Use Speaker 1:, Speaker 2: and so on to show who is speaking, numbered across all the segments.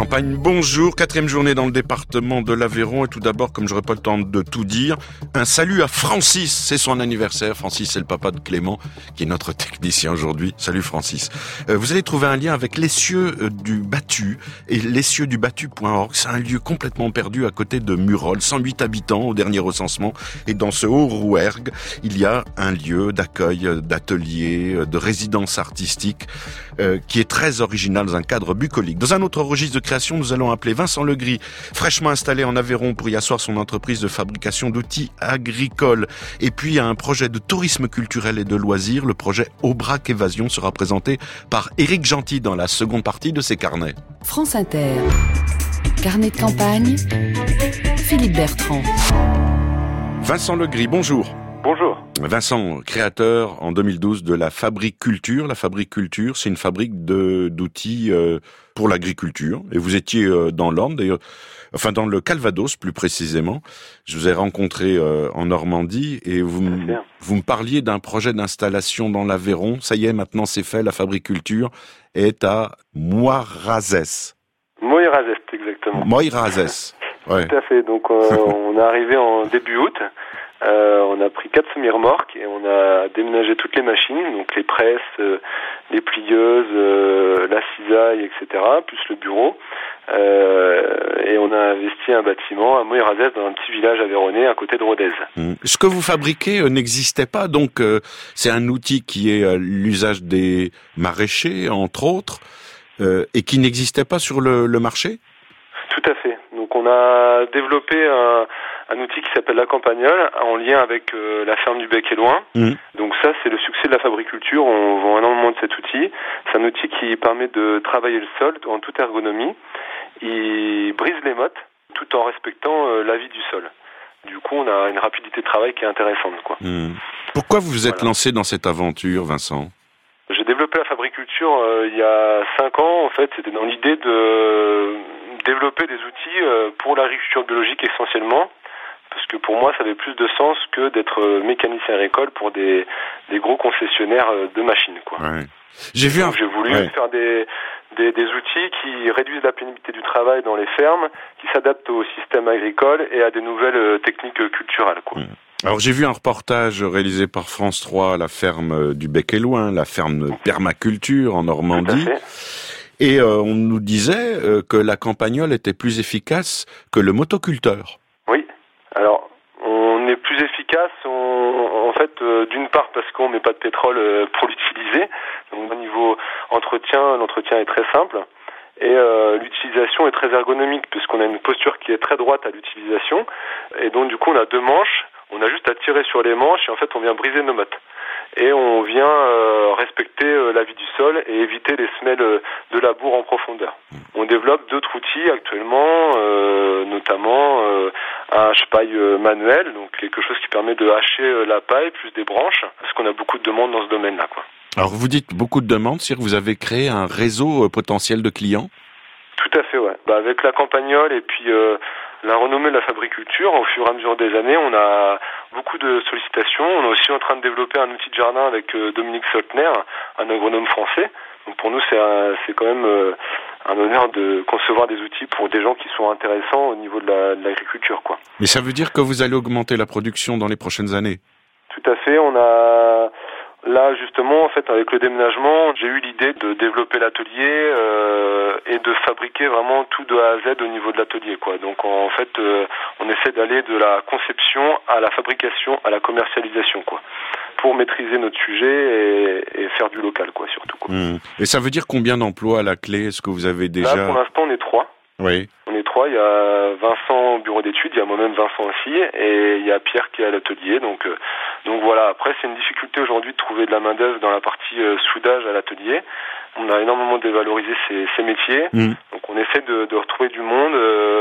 Speaker 1: Campagne, bonjour, 4e journée dans le département de l'Aveyron et tout d'abord, comme j'aurais pas le temps de tout dire, un salut à Francis, c'est son anniversaire. Francis, c'est le papa de Clément qui est notre technicien aujourd'hui. Salut Francis. Vous allez trouver un lien avec l'Essieu du Battu et l'essieudubattu.org. C'est un lieu complètement perdu à côté de Murol, 108 habitants au dernier recensement, et dans ce Haut-Rouergue, il y a un lieu d'accueil, d'atelier, de résidence artistique qui est très original dans un cadre bucolique. Dans un autre registre de création, nous allons appeler Vincent Legris, fraîchement installé en Aveyron pour y asseoir son entreprise de fabrication d'outils agricoles. Et puis, il y a un projet de tourisme culturel et de loisirs. Le projet Aubrac Évasion sera présenté par Éric Gentil dans la seconde partie de ses carnets.
Speaker 2: France Inter. Carnet de campagne. Philippe Bertrand.
Speaker 1: Vincent Legris, bonjour.
Speaker 3: Bonjour.
Speaker 1: Vincent, créateur en 2012 de la Fabrique Culture. La Fabrique Culture, c'est une fabrique d'outils pour l'agriculture. Et vous étiez dans l'Orne, d'ailleurs, enfin dans le Calvados plus précisément. Je vous ai rencontré en Normandie et vous me parliez d'un projet d'installation dans l'Aveyron. Ça y est, maintenant c'est fait, la Fabrique Culture est à Moirazès.
Speaker 3: Moirazès, exactement.
Speaker 1: Moirazès, ouais.
Speaker 3: Tout à fait. Donc on est arrivé en début août. On a pris 4 semi-remorques et on a déménagé toutes les machines, donc les presses, les plieuses, la cisaille, etc., plus le bureau. Et on a investi un bâtiment à Moirazès dans un petit village aveyronnais à côté de Rodez.
Speaker 1: Ce que vous fabriquez n'existait pas, donc c'est un outil qui est l'usage des maraîchers, entre autres, et qui n'existait pas sur le marché ?
Speaker 3: Tout à fait. Donc on a développé un outil qui s'appelle la Campagnole, en lien avec la ferme du Bec et Loin. Donc ça, c'est le succès de la fabriculture. On vend énormément de cet outil. C'est un outil qui permet de travailler le sol en toute ergonomie. Il brise les mottes tout en respectant la vie du sol. Du coup, on a une rapidité de travail qui est intéressante, quoi.
Speaker 1: Pourquoi vous vous êtes lancé dans cette aventure, Vincent ?
Speaker 3: J'ai développé la fabriculture il y a 5 ans. En fait, c'était dans l'idée de développer des outils pour l'agriculture biologique essentiellement. Parce que pour moi, ça avait plus de sens que d'être mécanicien agricole pour des gros concessionnaires de machines, quoi.
Speaker 1: Ouais.
Speaker 3: J'ai voulu faire des outils qui réduisent la pénibilité du travail dans les fermes, qui s'adaptent au système agricole et à des nouvelles techniques culturelles, quoi.
Speaker 1: Alors j'ai vu un reportage réalisé par France 3 à la ferme du Bec et Loin, la ferme permaculture en Normandie. Et on nous disait que la campagnole était plus efficace que le motoculteur.
Speaker 3: Oui. Alors, on est plus efficace, en fait, d'une part parce qu'on met pas de pétrole pour l'utiliser. Donc, au niveau entretien, l'entretien est très simple. Et l'utilisation est très ergonomique puisqu'on a une posture qui est très droite à l'utilisation. Et donc, du coup, on a 2 manches. On a juste à tirer sur les manches et en fait, on vient briser nos mottes. Et on vient respecter la vie du sol et éviter les semelles de labour en profondeur. On développe d'autres outils actuellement, notamment un hache-paille manuel, donc quelque chose qui permet de hacher la paille plus des branches, parce qu'on a beaucoup de demandes dans ce domaine-là, quoi. Alors
Speaker 1: vous dites beaucoup de demandes, c'est-à-dire que vous avez créé un réseau potentiel de clients ?
Speaker 3: Tout à fait, ouais. Avec la campagnole et puis la renommée de la fabriculture, au fur et à mesure des années, on a beaucoup de sollicitations. On est aussi en train de développer un outil de jardin avec Dominique Soltner, un agronome français. Donc pour nous, c'est quand même un honneur de concevoir des outils pour des gens qui sont intéressants au niveau de l'agriculture, quoi.
Speaker 1: Mais ça veut dire que vous allez augmenter la production dans les prochaines années ?
Speaker 3: Tout à fait. On a... Là, justement, en fait, avec le déménagement, j'ai eu l'idée de développer l'atelier et de fabriquer vraiment tout de A à Z au niveau de l'atelier, quoi. Donc, en fait, on essaie d'aller de la conception à la fabrication, à la commercialisation, quoi, pour maîtriser notre sujet et faire du local, quoi, surtout, quoi.
Speaker 1: Et ça veut dire combien d'emplois à la clé ? Est-ce que vous avez déjà...
Speaker 3: Là, pour l'instant, on est 3.
Speaker 1: Oui.
Speaker 3: On est 3, il y a Vincent au bureau d'études, il y a moi-même Vincent aussi, et il y a Pierre qui est à l'atelier. Donc voilà, après c'est une difficulté aujourd'hui de trouver de la main-d'œuvre dans la partie soudage à l'atelier. On a énormément dévalorisé ces métiers, donc on essaie de retrouver du monde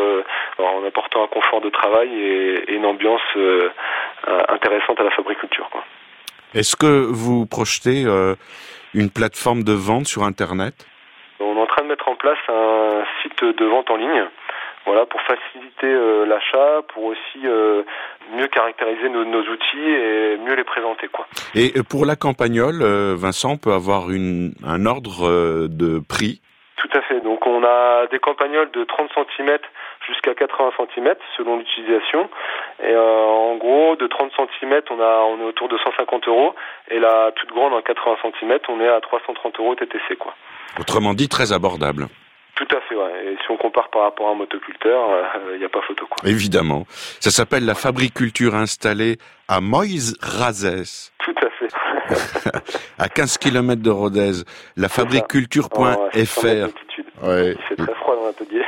Speaker 3: en apportant un confort de travail et une ambiance intéressante à la fabriculture, quoi.
Speaker 1: Est-ce que vous projetez une plateforme de vente sur Internet ?
Speaker 3: On est en train de mettre en place un site de vente en ligne, voilà, pour faciliter l'achat, pour aussi mieux caractériser nos outils et mieux les présenter, quoi.
Speaker 1: Et pour la campagnole, Vincent peut avoir un ordre de prix ?
Speaker 3: Tout Tout à fait. Donc on a des campagnols de 30 cm jusqu'à 80 cm selon l'utilisation. Et en gros, de 30 cm, on est autour de 150 €. Et la toute grande, en 80 cm, on est à 330 € TTC, quoi.
Speaker 1: Autrement dit, très abordable.
Speaker 3: Tout à fait, ouais. Et si on compare par rapport à un motoculteur, il n'y a pas photo, quoi.
Speaker 1: Évidemment. Ça s'appelle la fabriculture installée à Moïse-Razès.
Speaker 3: Tout à fait.
Speaker 1: À 15 km de Rodez. La fabriculture.fr.
Speaker 3: Ouais. Il fait très froid dans l'atelier.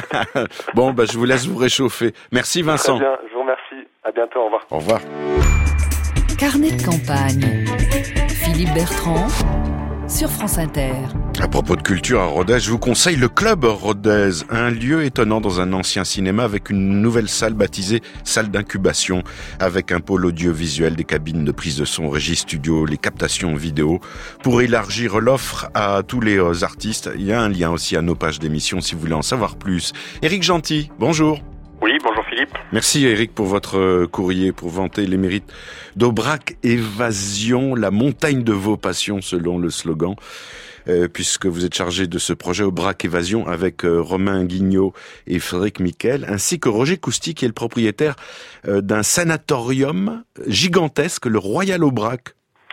Speaker 1: Bon, je vous laisse vous réchauffer. Merci Vincent.
Speaker 3: Très bien, je vous remercie. À bientôt, au revoir.
Speaker 1: Au revoir.
Speaker 2: Carnet de campagne. Philippe Bertrand sur France Inter.
Speaker 1: À propos de culture à Rodez, je vous conseille le Club Rodez, un lieu étonnant dans un ancien cinéma avec une nouvelle salle baptisée salle d'incubation, avec un pôle audiovisuel, des cabines de prise de son, régie studio, les captations vidéo. Pour élargir l'offre à tous les artistes, il y a un lien aussi à nos pages d'émission si vous voulez en savoir plus. Éric Gentil, bonjour.
Speaker 4: Oui, bonjour Philippe.
Speaker 1: Merci Éric pour votre courrier, pour vanter les mérites d'Aubrac Évasion, la montagne de vos passions selon le slogan, puisque vous êtes chargé de ce projet Aubrac Évasion avec Romain Guignot et Frédéric Miquel, ainsi que Roger Cousty qui est le propriétaire d'un sanatorium gigantesque, le Royal Aubrac.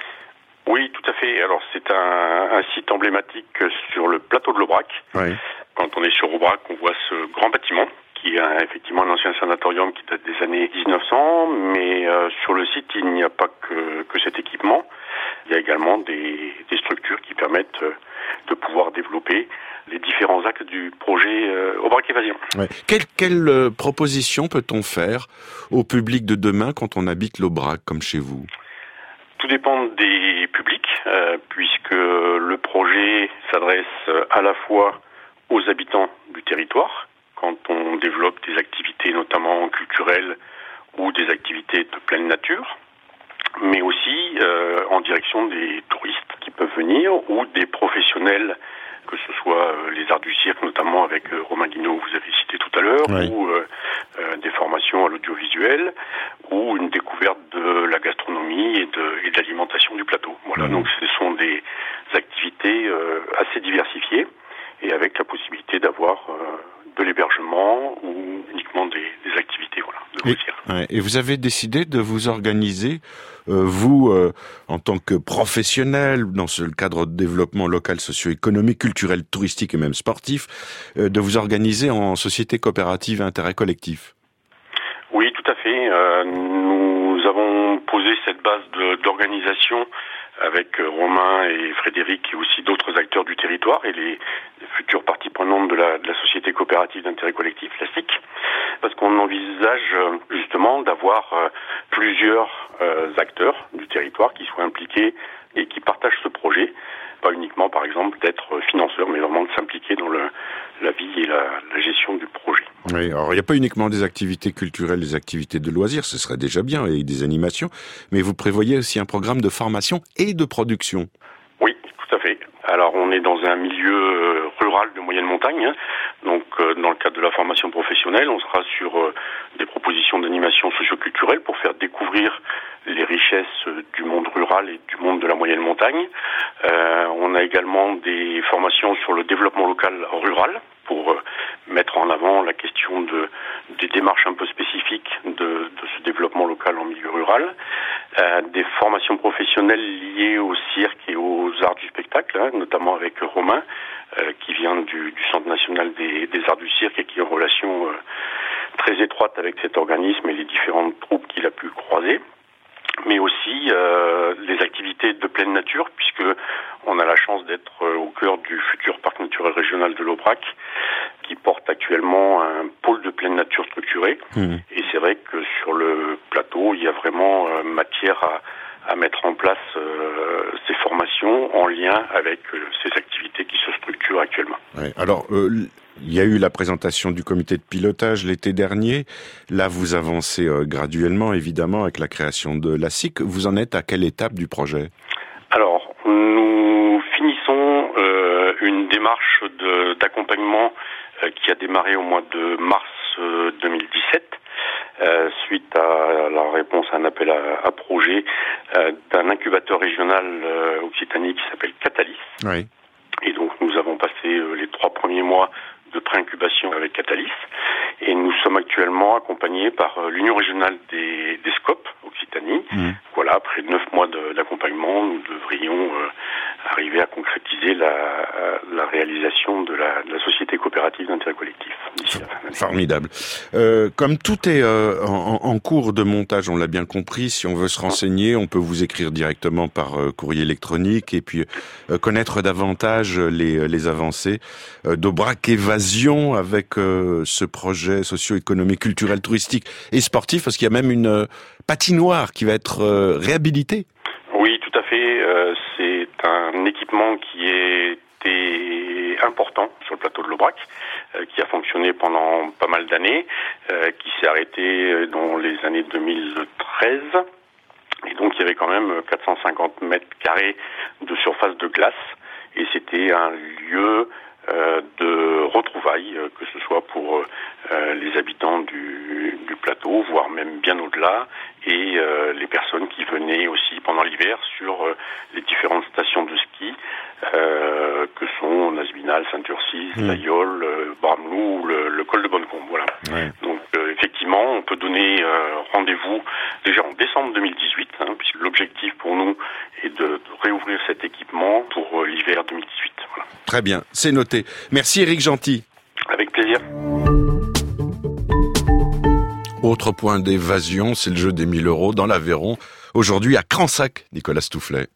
Speaker 4: Oui, tout à fait. Alors c'est un site emblématique sur le plateau de l'Aubrac.
Speaker 1: Oui.
Speaker 4: Quand on est sur Aubrac, on voit ce grand bâtiment qui est effectivement un ancien sanatorium qui date des années 1900, mais sur le site, il n'y a pas que cet équipement. Il y a également des structures qui permettent de pouvoir développer les différents axes du projet Aubrac Évasion.
Speaker 1: Ouais. Quelle proposition peut-on faire au public de demain quand on habite l'Aubrac, comme chez vous ?
Speaker 4: Tout dépend des publics, puisque le projet s'adresse à la fois aux habitants du territoire, quand on développe des activités notamment culturelles ou des activités de pleine nature, mais aussi en direction des touristes qui peuvent venir ou des professionnels, que ce soit les arts du cirque, notamment avec Romain Guignot, vous avez cité tout à l'heure,
Speaker 1: oui.
Speaker 4: ou des formations à l'audiovisuel, ou une découverte de la gastronomie et de l'alimentation du plateau. Voilà, donc ce sont des activités assez diversifiées et avec la possibilité d'avoir de l'hébergement ou uniquement des activités, de loisirs.
Speaker 1: Et vous avez décidé de vous organiser, vous, en tant que professionnel, dans ce cadre de développement local, socio-économique, culturel, touristique et même sportif, de vous organiser en société coopérative intérêt collectif.
Speaker 4: Oui, tout à fait. Nous avons posé cette base d'organisation avec Romain et Frédéric et aussi d'autres acteurs du territoire et les futures parties prenantes de la société coopérative d'intérêt collectif, la SIC, parce qu'on envisage justement d'avoir plusieurs acteurs du territoire qui soient impliqués et qui partagent ce projet, pas uniquement par exemple d'être financeurs, mais vraiment de s'impliquer dans la vie et la gestion du projet.
Speaker 1: Oui, alors il n'y a pas uniquement des activités culturelles, des activités de loisirs, ce serait déjà bien, et des animations, mais vous prévoyez aussi un programme de formation et de production.
Speaker 4: Oui, tout à fait. Alors on est dans un milieu rural de moyenne montagne, donc dans le cadre de la formation professionnelle, on sera sur des propositions d'animation socio-culturelle pour faire découvrir les richesses du monde rural et du monde de la moyenne montagne. On a également des formations sur le développement local rural pour mettre en avant la question des démarches un peu spécifiques de ce développement local en milieu rural. Des formations professionnelles liées au cirque et aux arts du spectacle, notamment avec Romain, qui vient du Centre national des arts du cirque et qui est en relation très étroite avec cet organisme et les différentes troupes qu'il a pu croiser. Mais aussi les activités de pleine nature, puisque on a la chance d'être au cœur du futur parc naturel régional de l'Aubrac, qui porte actuellement un pôle de pleine nature structuré. Et c'est vrai que sur le plateau, il y a vraiment matière à mettre en place ces formations en lien avec ces activités qui se structurent actuellement.
Speaker 1: Ouais. Alors, il y a eu la présentation du comité de pilotage l'été dernier. Là, vous avancez graduellement, évidemment, avec la création de la SIC. Vous en êtes à quelle étape du projet ?
Speaker 4: Alors, nous finissons une démarche d'accompagnement qui a démarré au mois de mars 2017, suite à la réponse à un appel à projet d'un incubateur régional Occitanie qui s'appelle Catalyst.
Speaker 1: Oui.
Speaker 4: Et donc, nous avons passé les 3 premiers également accompagné par l'Union régionale des SCOP Occitanie. Voilà, après 9 mois d'accompagnement, nous devrions arriver à concrétiser la réalisation de la société coopérative d'intérêt collectif d'ici la fin de l'année.
Speaker 1: Formidable. Comme tout est en cours de montage, on l'a bien compris, si on veut se renseigner, on peut vous écrire directement par courrier électronique et puis connaître davantage les avancées d'Aubrac Évasion avec ce projet socio-économique, culturel, touristique et sportif, parce qu'il y a même une patinoire qui va être réhabilitée.
Speaker 4: Oui, tout à fait. C'est un équipement qui était important sur le plateau de l'Aubrac, qui a fonctionné pendant pas mal d'années, qui s'est arrêté dans les années 2013. Et donc il y avait quand même 450 mètres carrés de surface de glace. Et c'était un lieu de retrouvailles, que ce soit pour les habitants du plateau, voire même bien au-delà, et les personnes qui venaient aussi pendant l'hiver sur les différentes stations de ski, que sont Nasbinal, Saint-Ursis, Laïol, Bramelou ou le col de Bonnecombe. Voilà. Ouais. Donc effectivement, on peut donner rendez-vous déjà en décembre 2018, puisque l'objectif pour nous est de réouvrir cet équipement pour l'hiver 2018. Voilà.
Speaker 1: Très bien, c'est noté. Merci Éric Gentil.
Speaker 4: Avec plaisir.
Speaker 1: Autre point d'évasion, c'est le jeu des 1000 € dans l'Aveyron. Aujourd'hui à Cransac, Nicolas Stoufflet.